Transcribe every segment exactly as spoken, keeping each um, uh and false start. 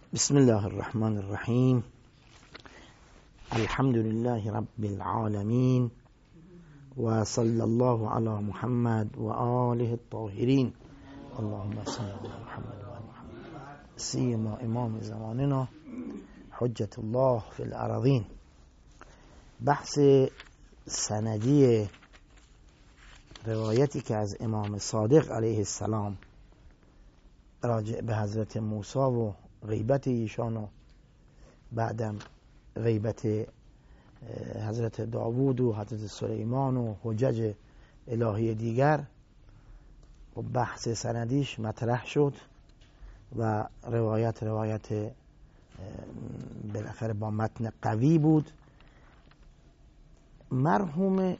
بسم الله الرحمن الرحیم. الحمد لله رب العالمین و صلی الله علی محمد و آله الطاهرین. اللهم صل علی محمد و آل محمد سیما امام زماننا حجت الله فی الارضین. بحث سندی روایتی که از امام صادق علیه السلام راجع به حضرت موسی و غیبت ایشان و بعدم غیبت حضرت داوود و حضرت سلیمان و حجج الهی دیگر و بحث سندیش مطرح شد و روایت روایت بالاخره با متن قوی بود. مرحوم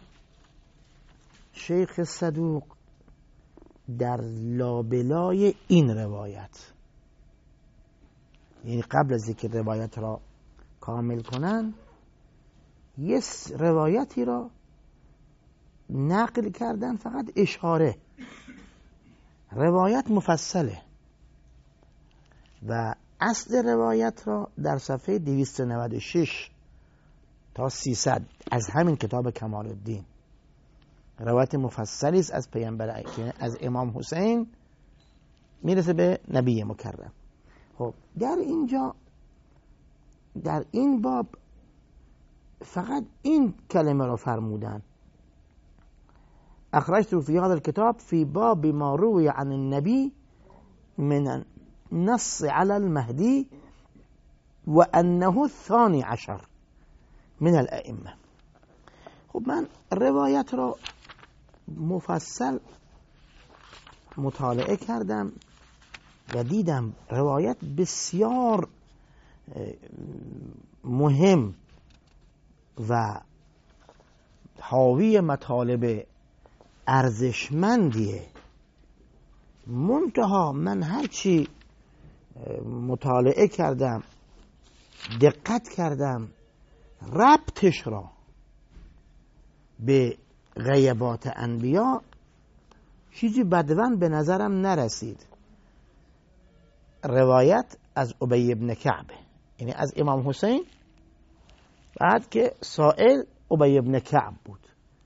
شیخ صدوق در لابلای این روایت، یعنی قبل از اینکه روایت را کامل کنن، یه روایتی را نقل کردن، فقط اشاره. روایت مفصله و اصل روایت را در صفحه دویست و نود و شش تا سیصد از همین کتاب کمال الدین روایت مفصلی است از پیامبر که از امام حسین میرسه به نبی مکرم. خب در اینجا در این باب فقط این کلمه را فرمودن: اخرجت فی هذا الكتاب فی باب ما روی عن النبی من النص على المهدی و انه الثانی عشر من الائمه. خب من روایت را مفصل مطالعه کردم و دیدم روایت بسیار مهم و حاوی مطالب ارزشمندیه. منتها من هرچی مطالعه کردم، دقت کردم، ربطش را به غیبات انبیا چیزی بدون به نظرم نرسید. روایت از ابی بن کعب، یعنی از امام حسین، بعد که سائل ابی بن کعب بود.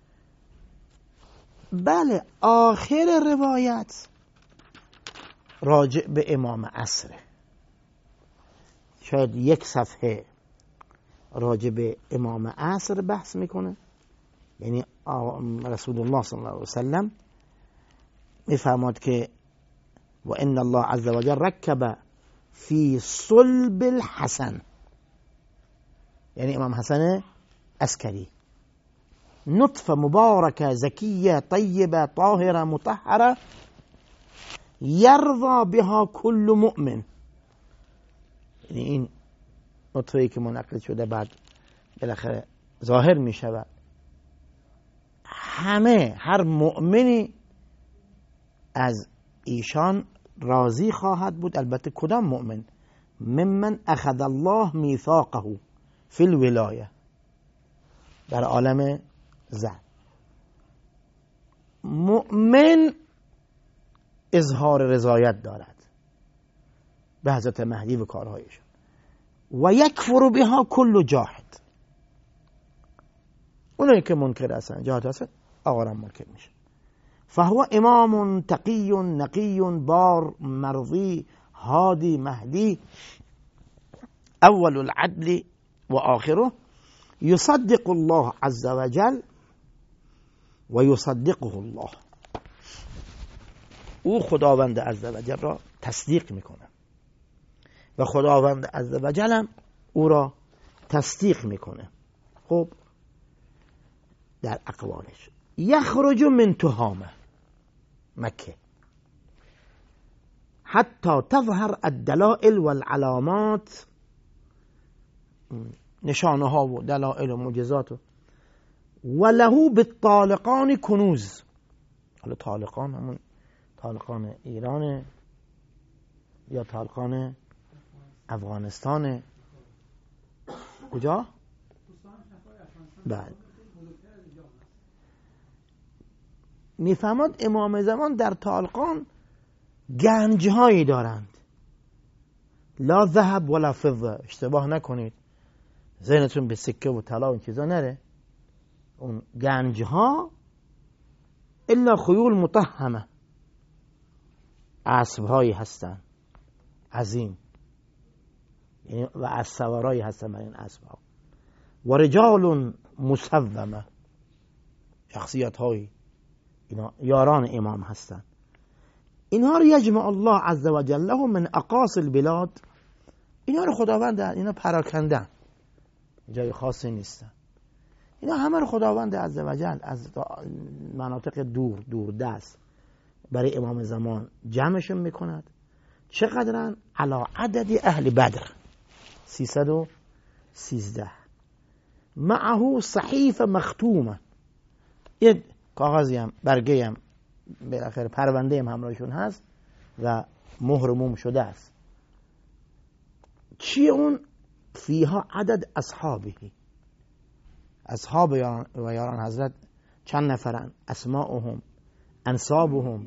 بله، آخر روایت راجع به امام عصره، شاید یک صفحه راجع به امام عصر بحث میکنه، یعنی رسول الله صلی الله علیه وسلم میفرماد که و ان الله عز وجل رکب فی صلب الحسن، یعنی امام حسن عسکری، نطفه مبارکه زکیه طیبه طاهره مطهره یرضا بها کل مؤمن. یعنی این نطفه‌ای که منعقد شده بعد بالاخره ظاهر می شود، همه هر مؤمنی از ایشان راضی خواهد بود. البته کدام مؤمن؟ ممن اخذ الله میثاقه فی الولایه، در عالم زن مؤمن اظهار رضایت دارد به حضرت مهدی و کارهایشان. و یکفر بها کل جاحد، اونایی که منکر هستن، جاحد هستن، آقا منکر میشه. فهو امام تقی نقی بار مرضی هادی مهدی اول العدل و آخره یصدق الله عز وجل و یصدقه الله. او خداوند عز وجل را تصدیق میکنه و خداوند عز وجل هم او را تصدیق میکنه. خب در اقوالش یخرج من تهامه مکه حتی تظهر الدلائل والعلامات، نشانه ها و دلائل و معجزات. و له بالطالقان کنوز، حالا طالقان همون طالقان ایران یا طالقان افغانستان؟ کجا؟ بعد میفهمد امام زمان در طالقان گنج هایی دارند لا ذهب ولا فضه، اشتباه نکنید ذهنتون به سکه و طلا و این چیزا نره. اون گنج ها الا خیول مطهمه، اسب هایی هستن عظیم، یعنی و از سوارایی هستن بر این اسب ها. و رجال مسومه، شخصیت هایی، اینا یاران امام هستن. اینها رو یجمع الله عز و جل من اقاصی البلاد، اینا رو خداوند اینا پراکندن، جای خاصی نیستن. اینا همه رو خداوند عز و جل از مناطق دور دور دست برای امام زمان جمعشون میکند. چقدرن؟ علی عدد اهل بدر، سیصد و سیزده. معه صحیف مختومه، یه کاغذی هم برگه هم بالاخره پرونده هم همراهشون هست و مهر موم شده است. چیه اون؟ فیها عدد اصحابه، اصحاب و یاران حضرت چند نفرن؟ اسماءهم، انصابهم،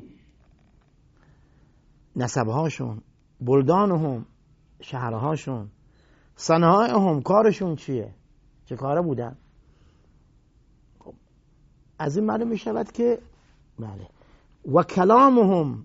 نسبهاشون، بلدانهم، شهرهاشون، صنایعهم، کارشون چیه، چه کاره بودن. از این معلوم می شود که بله. و کلامهم،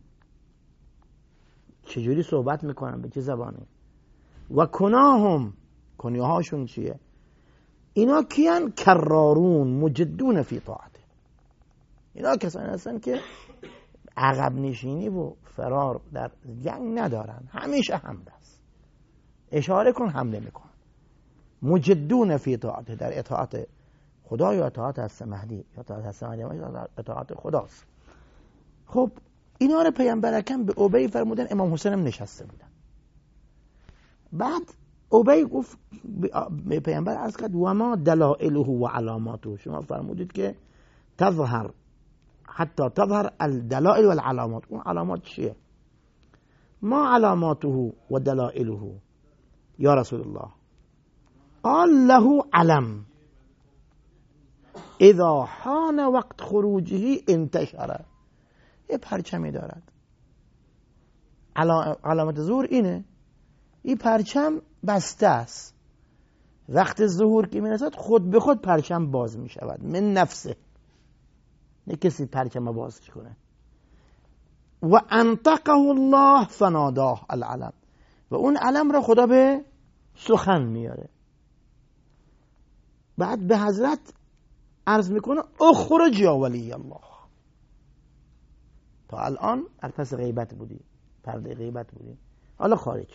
چجوری صحبت میکنن، به چه زبانی. و کناهم، کنیهاشون چیه. اینا کیان؟ کرارون مجدون فی طاعته، اینا کسانی هستن که عقب نشینی و فرار در جنگ ندارن، همیشه حمله است، اشاره کن حمله میکن. مجدون فی طاعته، در اطاعت خدا یا اطاعت هست مهدی یا اطاعت هست مهدی یا اطاعت خداست. خب اینا رو پیامبر اکرم به ابی فرمودن، امام حسین هم نشسته بودن. بعد ابی گفت به پیامبر عرض کرد و ما دلائله و علاماته، شما فرمودید که تظهر حتی تظهر الدلائل والعلامات، اون علامات چیه؟ ما علاماته و دلائله یا رسول الله؟ قال له علم اذا حان وقت خروجه انتشره، یه پرچمی دارد. علامت ظهور اینه، این پرچم بسته است، وقت ظهور که میرسد خود به خود پرچم باز میشود من نفسه، نه کسی پرچم باز کنه. و انطقه الله فناداه العلم، و اون علم را خدا به سخن میاره. بعد به حضرت عرض میکنه اخرج یا ولی الله. تا الان از پس غیبت بودی، پرده غیبت بودی، حالا خارج.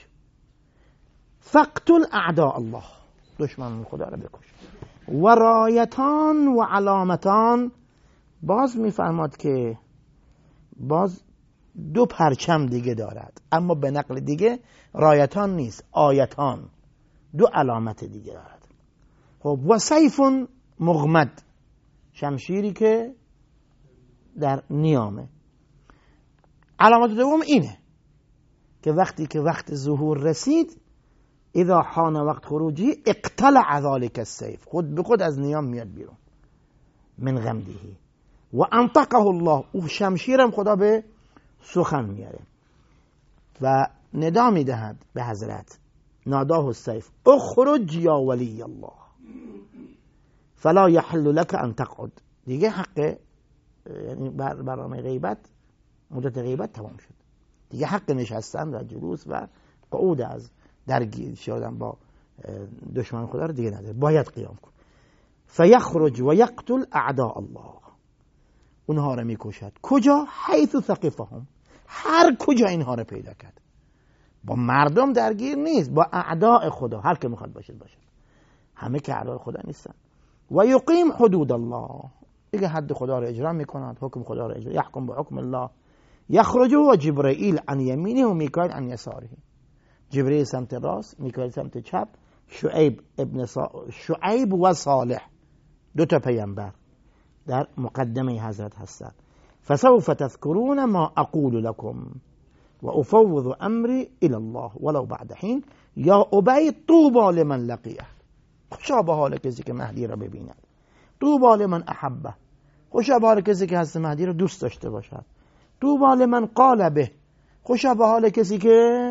فقتل اعداء الله، دشمن خدا را بکش. و رایتان و علامتان، باز میفرماد که باز دو پرچم دیگه دارد، اما به نقل دیگه رایتان نیست، آیتان، دو علامت دیگه دارد. خب و سیف مغمد، شمشیری که در نیامه. علامت دوم اینه که وقتی که وقت ظهور رسید، اذا حان وقت خروجی اقتلع ذلك السیف، خود به خود از نیام میاد بیرون، من غمدهی. و انطقه الله، او شمشیرم خدا به سخن میاره و ندا میدهد به حضرت، ناداه السیف اخرج یا ولی الله فلا یحل لك ان تقعد. دیگه حق، یعنی برنامه غیبت، مدت غیبت تمام شد، دیگه حق نشستن و جلوس و قعود از درگیر شدن با دشمن خدا رو دیگه نداره، باید قیام کن. فیخرج و یقتل اعداء الله، اونها رو میکشد. کجا؟ حیث ثقفهم، هر کجا اینها رو پیدا کرد. با مردم درگیر نیست، با اعداء خدا، هر که میخواد باشد باشد، همه که اعداء خدا نیستن. و یقیم حدود الله، دیگه حد خدا رو اجرا میکنند، حکم خدا رو اجرا، یحکم با حکم الله. یخرج و جبرائیل عن یمینه و میکائیل عن یساره، جبرئیل سمت راست، میکائیل سمت چپ. شعیب ابن صا... شعیب و صالح، دو تا پیامبر در مقدمه حضرت هستند. فسوف تذكرون ما اقول لكم و افوض امری الى الله ولو بعد حین. یا ابی طوبى لمن لقیه، خوشا به حال کسی که مهدی را ببیند. طوبى لمن احبه، خوشا به حال کسی که حضرت مهدی را دوست داشته باشد. طوبى لمن قال به، خوشا به حال کسی که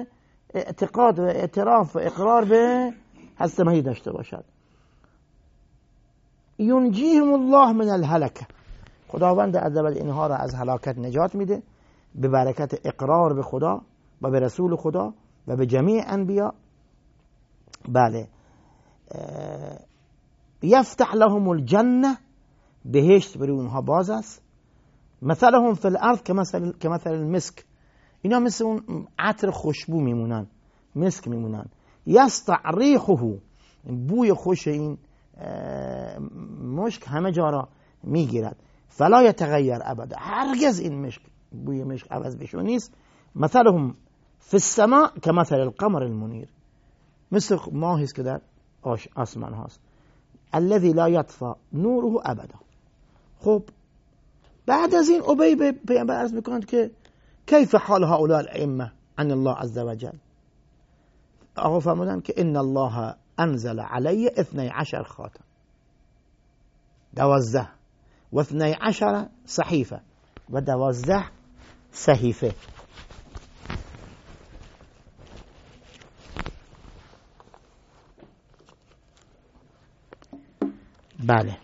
اعتقاد و اعتراف و اقرار به حضرت مهدی داشته باشد. ینجیهم الله من الهلکه، خداوند عزوجل اینها را از هلاکت نجات میده به برکت اقرار به خدا و به رسول خدا و به جمیع انبیا. بله، یفتح لهم الجنه، بهشت برای اونها باز است. مثلهم فی الارض کمثل کمثل المسک، اینا مثل اون عطر خوشبو میمونن، مسک میمونن. یسطع ریحه، بوی خوش این مشک همه جا را میگیرد. فلا یتغیر ابدا، هرگز این مشک بوی مشک عوض بشو نیست. مثلهم فی السماء کمثل القمر المنیر، مثل ماهی است که در آسمان هاست. الذی لا یطفأ نوره ابدا. خب بعد از این ابی به پیامبر عرض میکنند که کیف حال هؤلاء الائمه عن الله عز وجل. آقا فرمودند که ان الله انزل علی اثنی عشر خاتم، دوازده، و اثنی عشر صحیفه، و دوازده صحیفه. بله،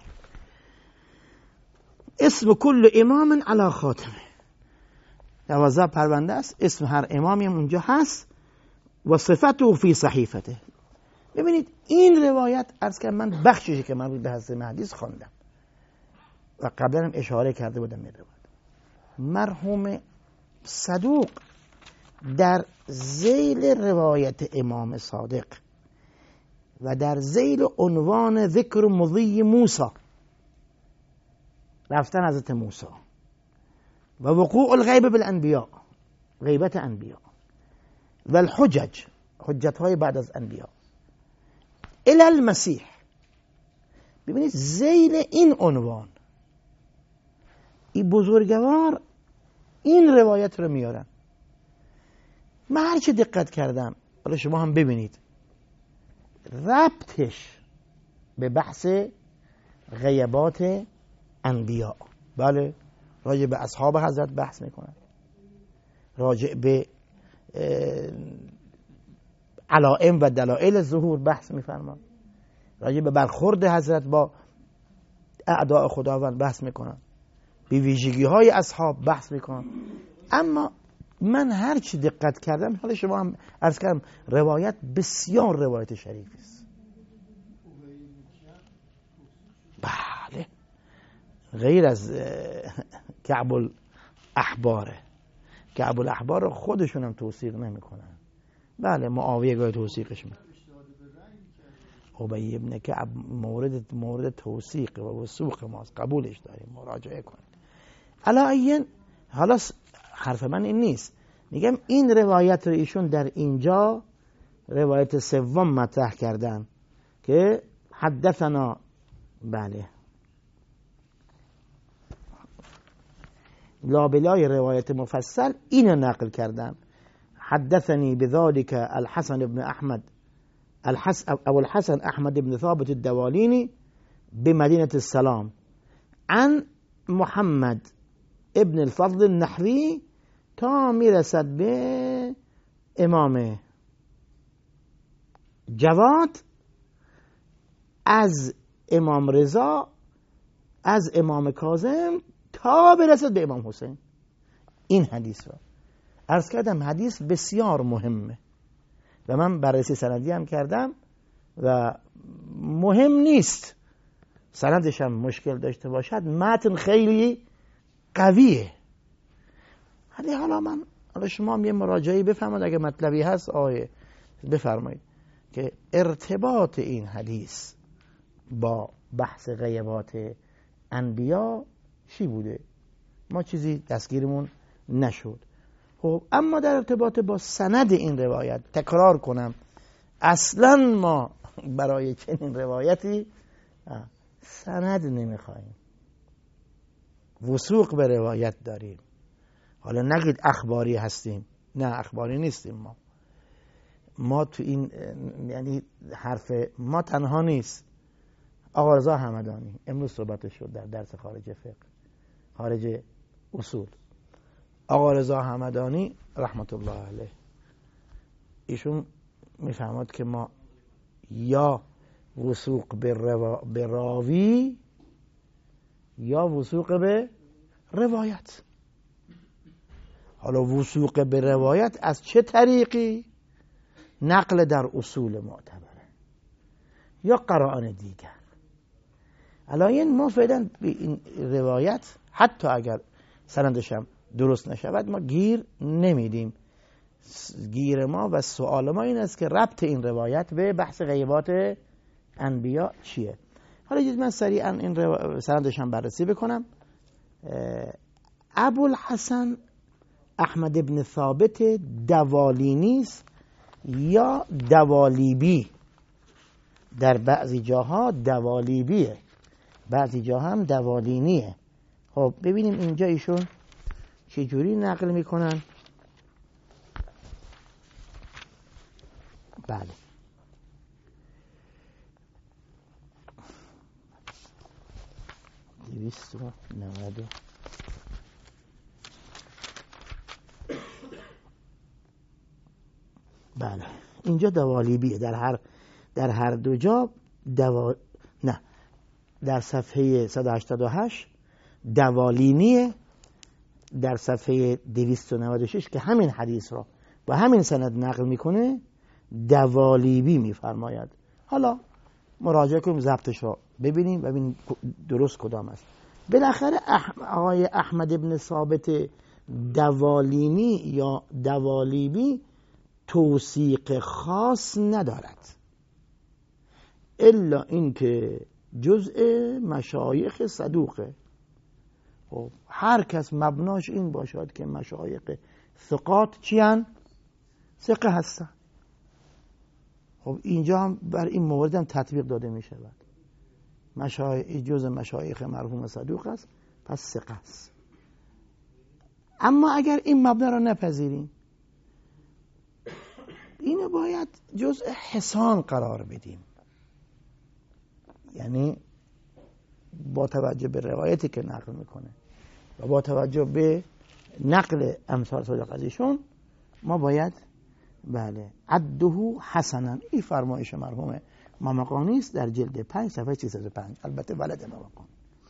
اسم کل امام علی خاتمه، دوازده پرونده است، اسم هر امامی هم اونجا هست. و صفته فی صحیفته. ببینید این روایت عرض کردم من بخشی که مربوط به حضرت مهدی خواندم و قبلا هم اشاره کرده بودم این روایت. مرحوم صدوق در ذیل روایت امام صادق و در ذیل عنوان ذکر مضی موسی، رفتن حضرت موسی و وقوع الغیب بالانبیاء، غیبت انبیاء، و الحجج، حجت های بعد از انبیاء، الی المسیح. ببینید ذیل این عنوان این بزرگوار این روایت رو میارن. من هرچی دقت کردم، حالا شما هم ببینید، ربطش به بحث غیبات انبیاء. بله، راجع به اصحاب حضرت بحث میکنن، راجع به علائم و دلائل ظهور بحث میفرمان، راجع به برخورد حضرت با اعداء خداوند بحث میکنن، به ویژگی های اصحاب بحث میکنن. اما من هر چی دقت کردم، حالا شما هم عرض کردم روایت بسیار روایت شریفی است. بله، غیر از کعب الاحباره، کعب الاحبار خودشون هم توثیق نمیکنن. بله، معاویه گاهی توثیقش میکنه. ابی ابن کعب مورد مورد توثیق و وثوق ماست، قبولش داریم، مراجعه کنید. علاوه حالا حرف من این نیست، میگم این روایت رو ایشون در اینجا روایت سوم مطرح کردن که حدثنا، بله، لابلای روایت مفصل اینو نقل کردن. حدثني بذلك الحسن بن احمد الحس او الحسن احمد بن ثابت الدواليني بمدينة السلام عن محمد ابن الفضل النحوي تا میرسد به امام جواد، از امام رضا، از امام کاظم تا برسد به امام حسین. این حدیث رو عرض کردم، حدیث بسیار مهمه و من بررسی سندی هم کردم و مهم نیست سندش هم مشکل داشته باشد، متن خیلی قویه. ولی حالا من حالا شما هم یه مراجعه بفرمایید، اگه مطلبی هست آیه بفرمایید که ارتباط این حدیث با بحث غیبات انبیا چی بوده. ما چیزی دستگیرمون نشد. خب اما در ارتباط با سند این روایت تکرار کنم، اصلا ما برای چنین روایتی سند نمیخوایم، وثوق به روایت داریم. حالا نگید اخباری هستیم، نه اخباری نیستیم. ما ما تو این یعنی حرف ما تنها نیست. آقا رضا همدانی امروز صحبتش شد در درس خارج فقه، خارج اصول. آقا رضا همدانی رحمت الله علیه ایشون میفهمد که ما یا وثوق به, روا... به راوی یا وثوق به روایت. حالا وثوق به روایت از چه طریقی؟ نقل در اصول معتبره یا قرائن دیگر. الان ما فعلا به این روایت حتی اگر سندش هم درست نشود ما گیر نمیدیم. گیر ما و سوال ما این است که ربط این روایت به بحث غیبات انبیا چیه. حالا اجازه من سریعا این رو... سندش هم بررسی بکنم. ابوالحسن احمد ابن ثابت دوالینی است یا دوالیبی، در بعضی جاها دوالیبیه، بعضی جاها هم دوالینیه. خب ببینیم اینجا ایشون چجوری نقل میکنن. بله دویست و نود. بله اینجا دوالیبیه، در هر در هر دو جا دوا... نه در صفحه صد و هشتاد و هشت دوالینیه، در صفحه دویست و نود و شش که همین حدیث را با همین سند نقل میکنه دوالیبی میفرماید. حالا مراجعه کنیم ضبطش را ببینیم و ببینیم درست کدام است. بالاخره آقای احمد ابن ثابت دوالینی یا دوالیبی توثیق خاص ندارد الا اینکه جزء مشایخ صدوقه. خب هر کس مبناش این باشد که مشایخ ثقات چیان؟ ثقه هستن. خب اینجا هم بر این مورد هم تطبیق داده می شود. مشایخ جزء مشایخ مرحوم صدوق است پس ثقه است. اما اگر این مبنا را نپذیریم اینو باید جزء حسان قرار بدیم، یعنی با توجه به روایتی که نقل میکنه و با توجه به نقل امثال صادق از ایشون ما باید بله عده حسنا. این فرمایش مرحوم ممقانی است در جلد پنج صفحه سیصد و پنج، البته ولد ممقانی.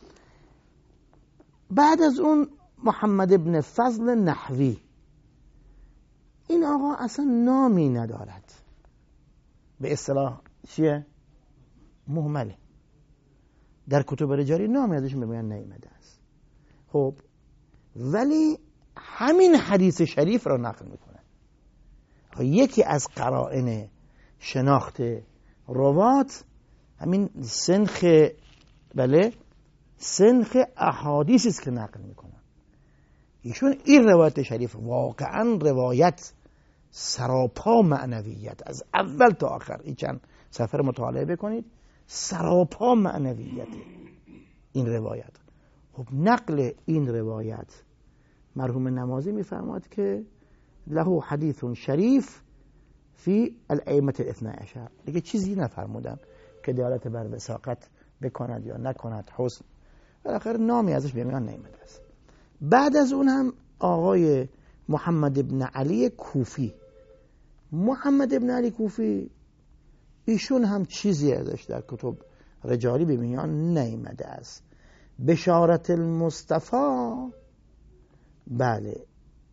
بعد از اون محمد ابن فضل نحوی، این آقا اصلا نامی ندارد، به اصطلاح چیه؟ مهمله، در کتب رجالی نامی ازش میگن نیامده است. خب ولی همین حدیث شریف را نقل میکنه. یکی از قرائن شناخت روات همین سنخ بله سنخ احادیث است که نقل میکنن. ایشون این روایت شریف واقعا روایت سراپا معنویت، از اول تا آخر این چند سفر مطالعه بکنید، سراپا معنویت این روایت. خب نقل این روایت مرحوم نمازی میفرماد که له حدیث شریف فی الائمه الاثنی عشر، دیگه چیزی نفرمودن که دلالت بر وثاقت بکند یا نکند، حسن بالاخره نامی ازش به میان نیامده است. بعد از اون هم آقای محمد ابن علی کوفی، محمد ابن علی کوفی ایشون هم چیزی ازش در کتب رجالی به میان نیامده است. بشارت المصطفی بله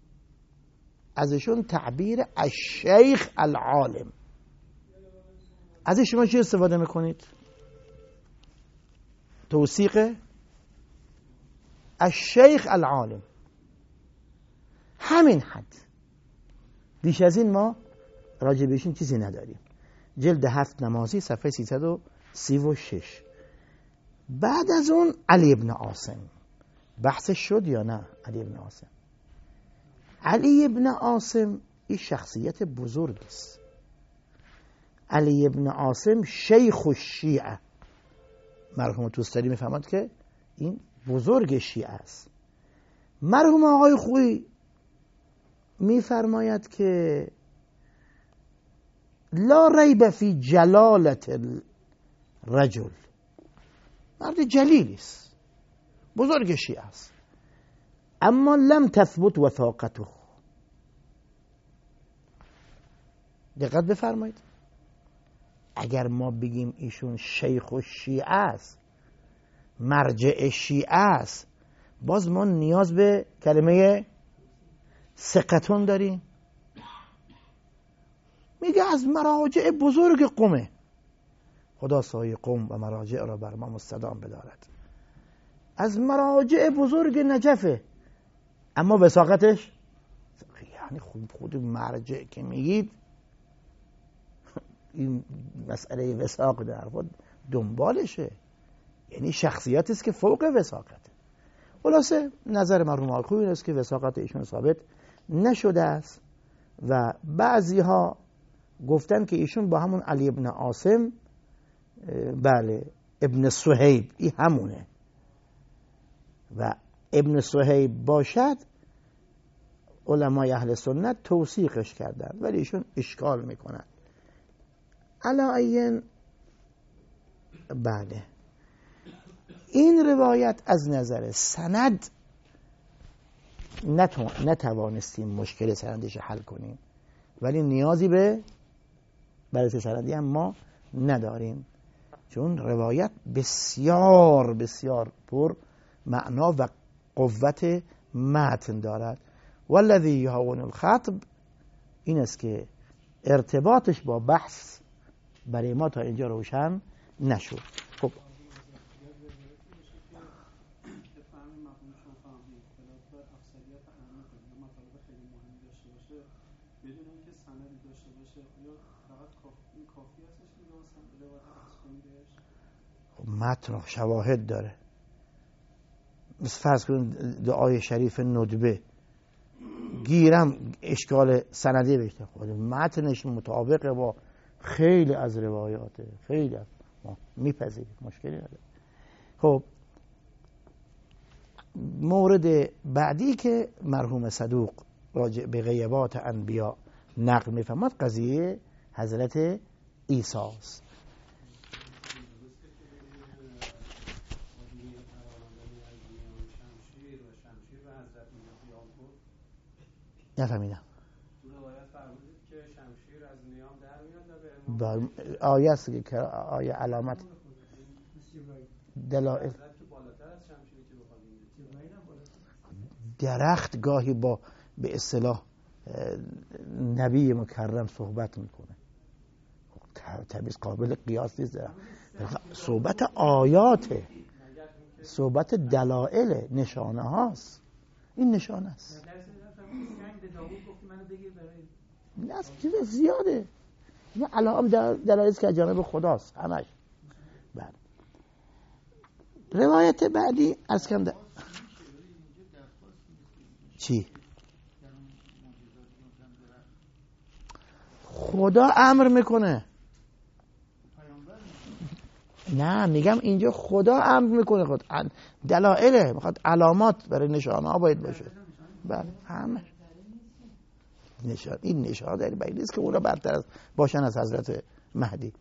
ازشون تعبیر الشیخ العالم. ازش شما چی استفاده میکنید؟ توثیق الشیخ العالم، همین حد، بیش از این ما راجع بهشون چیزی نداریم. جلد هفت نمازی صفحه سیصد و سی و شش. بعد از اون علی ابن عاصم، بحثش شد یا نه؟ علی ابن عاصم علی ابن عاصم این شخصیت بزرگ است. علی ابن عاصم شیخ الشیعه، مرحوم توستری میفهمد که این بزرگ شیعه است. مرحوم آقای خویی میفرماید که لا ریب فی جلالت الرجل، مرد جلیلی است، بزرگ شیعه است، اما لم تثبت وثاقته، دقت بفرمایید. اگر ما بگیم ایشون شیخ و شیعه است، مرجع شیعه است، باز ما نیاز به کلمه ثقتون داریم. میگه از مراجع بزرگ قومه. خدا سایه قوم و مراجع را بر ما مستدام بدارد. از مراجع بزرگ نجفه، اما وثاقتش یعنی خود خود مرجع که میگید این مسئله وثاق در خود دنبالشه، یعنی شخصیتی است که فوق وثاقته. خلاصه نظر مرحوم آقای خویی این است که وثاقت ایشون ثابت نشده است و بعضی ها گفتن که ایشون با همون علی ابن عاصم، بله ابن صهیب، این همونه و ابن صهیب باشد، علمای اهل سنت توثیقش کردن ولی ایشون اشکال میکنن. علاین بله این روایت از نظر سند نتوانستیم مشکل سندش حل کنیم، ولی نیازی به بررسی سندی هم ما نداریم، چون روایت بسیار بسیار پر معنا و قوت متن دارد. والذی یهون الخطب این است که ارتباطش با بحث برای ما تا اینجا روشن نشد. خب متن شواهد داره، مثل فرض کنید دعای شریف ندبه، گیرم اشکال سندی بشته، خود متنش مطابق با خیلی از روایاته، خیلی از ما میپذیریم، مشکلی نداره. خب مورد بعدی که مرحوم صدوق راجع به غیبات انبیا نقل میفرماد قضیه حضرت عیسی است. نفهمیدم. با آیه است که آیه علامت دلائل درخت گاهی با به اصطلاح نبی مکرم صحبت میکنه، تبعیض قابل قیاس نیست. صحبت آیاته، صحبت دلائل، نشانه هاست. این نشانه است. نه چیز زیاده، این علائم دلایل که جانب خداست همش. بله. روایت بعدی از کم ده... چی؟ خدا امر میکنه. نه میگم اینجا خدا امر میکنه، خود دلایله، میخواد علامات برای نشانه ها باید باشه. بله همه نشان، این نشان داری باید نیست که اونا برتر از باشن از حضرت مهدی.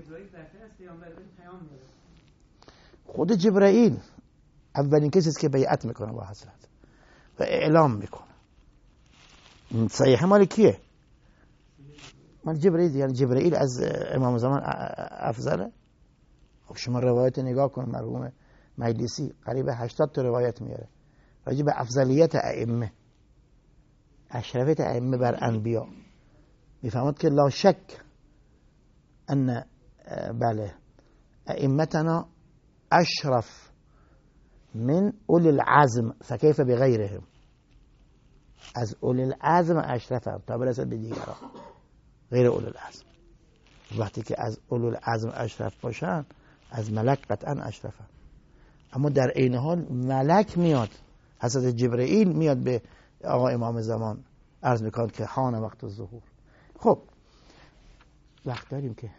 خود جبرائیل اولین کسی است که بیعت میکنه با حضرت و اعلام میکنه. صحیح مال کیه؟ مال جبرائیل. یعنی جبرائیل از امام زمان افضله. خب شما روایت نگاه کن، مرحوم مجلسی قریب هشتاد تا روایت میاره راجع به افضلیت ائمه، اشرفیت ائمه بر انبیا. میفهمد که لا شک ان بله ائمتنا اشرف من اولی العزم فکیف بغیرهم. از اولی العزم اشرفم تا برسد به دیگران غیر اولی العزم. وقتی که از اولی العزم اشرف باشن از ملک قطعا اشرفن. اما در عین حال ملک میاد، حضرت جبرائیل میاد به آقا امام زمان عرض میکنه که حان وقت الظهور. خب وقت داریم که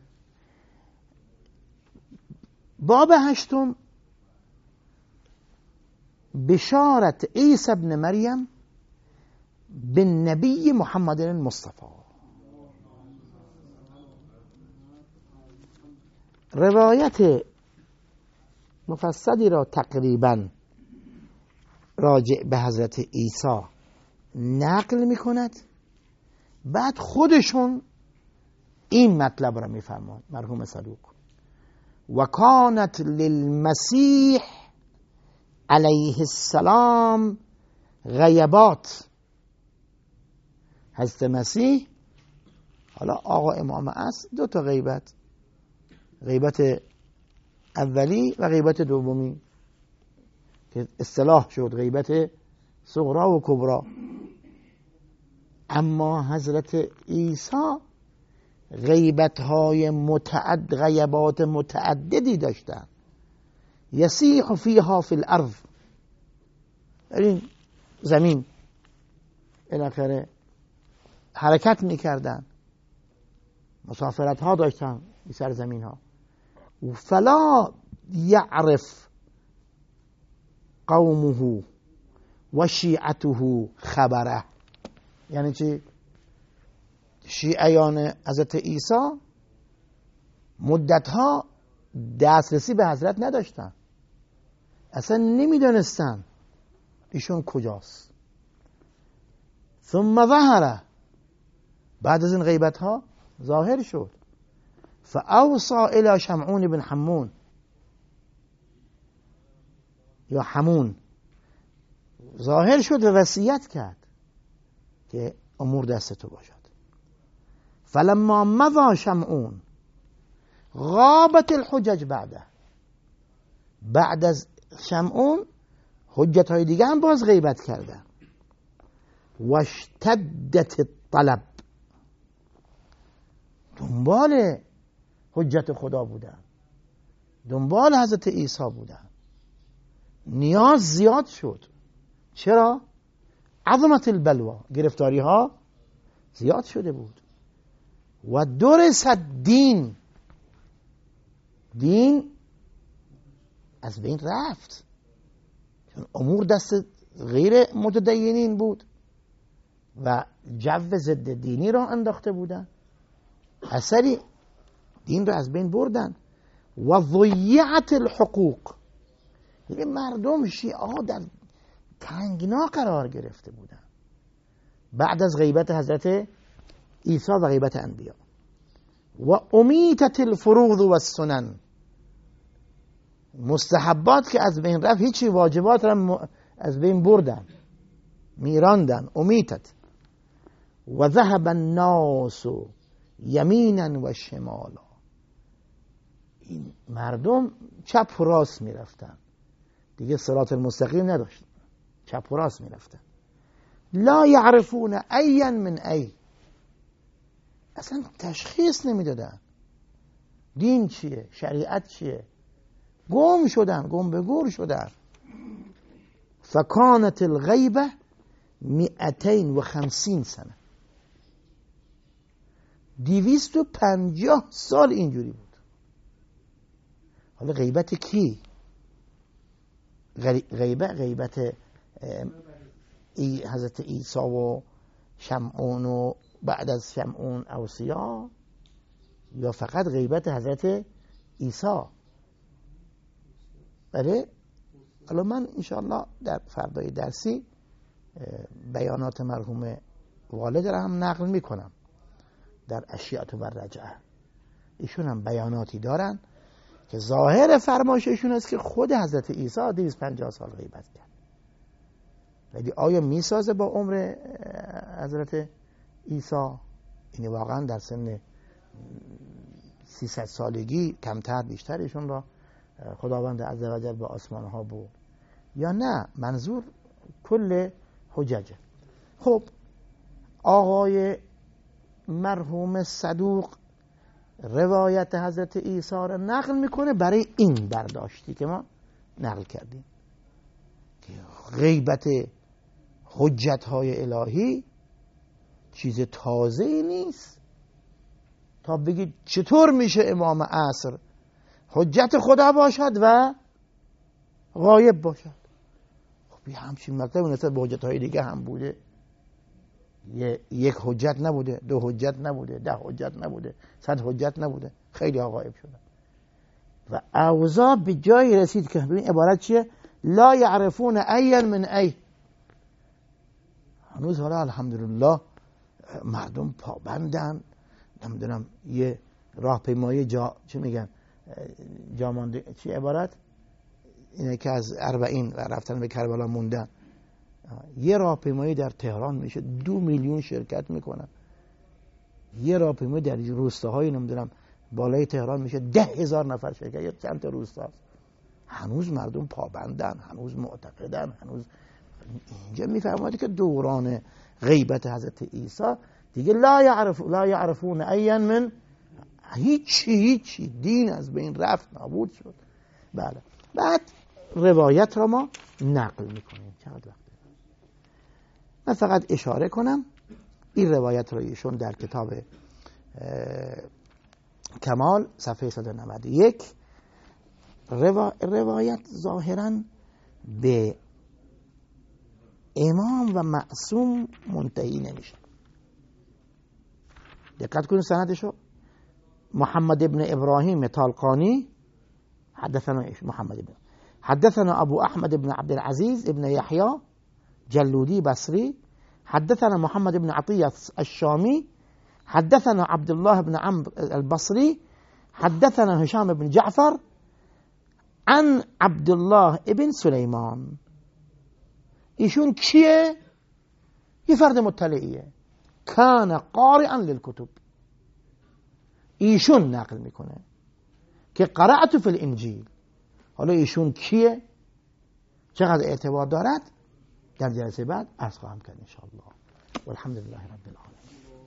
باب هشتم بشارت عیسی ابن مریم بالنبی محمد المصطفى. روایت مفصلی را تقریبا راجع به حضرت عیسی نقل می کند، بعد خودشون این مطلب را میفرماد مرحوم صدوق. و کانت للمسیح علیه السلام غیبات. حضرت مسیح، حالا آقا امام است، دو تا غیبت، غیبت اولی و غیبت دومی که اصطلاح شد غیبت صغرا و کبرا. اما حضرت عیسی غیبت های متعد غیبات متعددی داشتن. یسیح فیها فی الارض، در این زمین بالاخره حرکت میکردن، مسافرت ها داشتن این سرزمین ها. فلا یعرف قومه و شیعته خبره. یعنی چی؟ شیعیان حضرت عیسی مدتها دسترسی به حضرت نداشتن، اصلا نمیدونستن ایشون کجاست. ثم ظهر، بعد از این غیبت ها ظاهر شد. فاوصى الى شمعون بن حمون یا حمون، ظاهر شد و وصیت کرد که امور دست تو باشد. فلما مضى شمعون غابت الحجج بعده، بعد از شمعون حجت های دیگه هم باز غیبت کردن. واشتدت الطلب، دنبال حجت خدا بودن، دنبال حضرت عیسی بودن. نیاز زیاد شد. چرا؟ عظمت البلوا، گرفتاری ها زیاد شده بود. و درس دین، دین از بین رفت، چون امور دست غیر متدینین بود و جو ضد دینی را انداخته بودن، اثری دین را از بین بردن. و ضیعت الحقوق، یعنی مردم شیعه ها در تنگنا قرار گرفته بودن بعد از غیبت حضرت عیسی و غیبت انبیا. و امیتت الفروض و السنن، مستحبات که از بین رفت، هیچی واجبات را از بین بردن، میراندن. امیتت. و ذهب الناس یمینا و شمالا، این مردم چپ و راست میرفتن دیگه، صراط المستقیم نداشت، چپ و راست میرفتن. لا یعرفون ایا من ای، اصلا تشخیص نمیدادن دین چیه، شریعت چیه، گم شدن، گم به گور شدن. فکانت الغیبه مئتین و خمسین سنه، دویست و پنجاه سال اینجوری بود. حالا غیبت کی؟ غیبت غیبت حضرت عیسی و شمعون و بعد از شمعون اوصیا، یا فقط غیبت حضرت عیسی؟ بله. حالا من انشاءالله در فردای درسی بیانات مرحوم والد را هم نقل میکنم در اشیاء و رجعه. ایشون هم بیاناتی دارن که ظاهر فرمایششون است که خود حضرت عیسی دویست و پنجاه سال غیبت کرد. ولی آیا میسازه با عمر حضرت عیسی؟ این واقعا در سن سیصد سالگی کمتر بیشتر ایشون را خداوند عزوجل به آسمان ها بود یا نه؟ منظور کل حججه. خب آقای مرحوم صدوق روایت حضرت عیسی را نقل میکنه برای این برداشتی که ما نقل کردیم که غیبت حجت های الهی چیز تازه نیست تا بگید چطور میشه امام عصر حجت خدا باشد و غایب باشد. خب یه همچین مطلب نسبت به حجت های دیگه هم بوده. یک حجت نبوده، دو حجت نبوده، ده حجت نبوده، صد حجت نبوده، خیلی ها غایب شدن و اوضاع به جایی رسید که ببین عبارت چیه؟ لا یعرفون ایا من ای. هنوز حالا الحمدلله مردم پابندن نمیدونم یه راهپیمایی جا چی میگن جامانده چی عبارت اینه که از اربعین و رفتن به کربلا موندن، یه راهپیمایی در تهران میشه دو میلیون شرکت میکنن. یه راهپیمایی در روستاهای نمیدونم بالای تهران میشه ده هزار نفر شرکت، یا چند تا روستاست. هنوز مردم پابندن، هنوز معتقدن، هنوز اینجا میفهمید که دوران غیبت حضرت عیسی دیگه لا یعرف لا یعرفون عین من هیچی هیچی دین از بین رفت، نابود شد. بله. بعد روایت را ما نقل میکنیم. چقدر وقت من فقط اشاره کنم این روایت را ایشون در کتاب کمال صفحه صد و نود و یک روا... روایت ظاهرا به امام و معصوم منتهی نمیشه. دقت کنید سندشو. محمد ابن ابراهیم طالقانی حدثنا محمد ابن حدثنا ابو احمد ابن عبد العزيز ابن يحيى جلودي بصري حدثنا محمد ابن عطية الشامي حدثنا عبد الله بن عمرو البصري حدثنا هشام بن جعفر عن عبد الله ابن سليمان. ایشون کیه؟ یه فرد مطلعیه، کان قارئا للکتب. ایشون نقل میکنه که قرأت فی الانجیل. حالا ایشون کیه؟ چقدر اعتبار دارد؟ در جلسه بعد عرض خواهم کرد ان شاء الله. والحمد لله رب العالمین.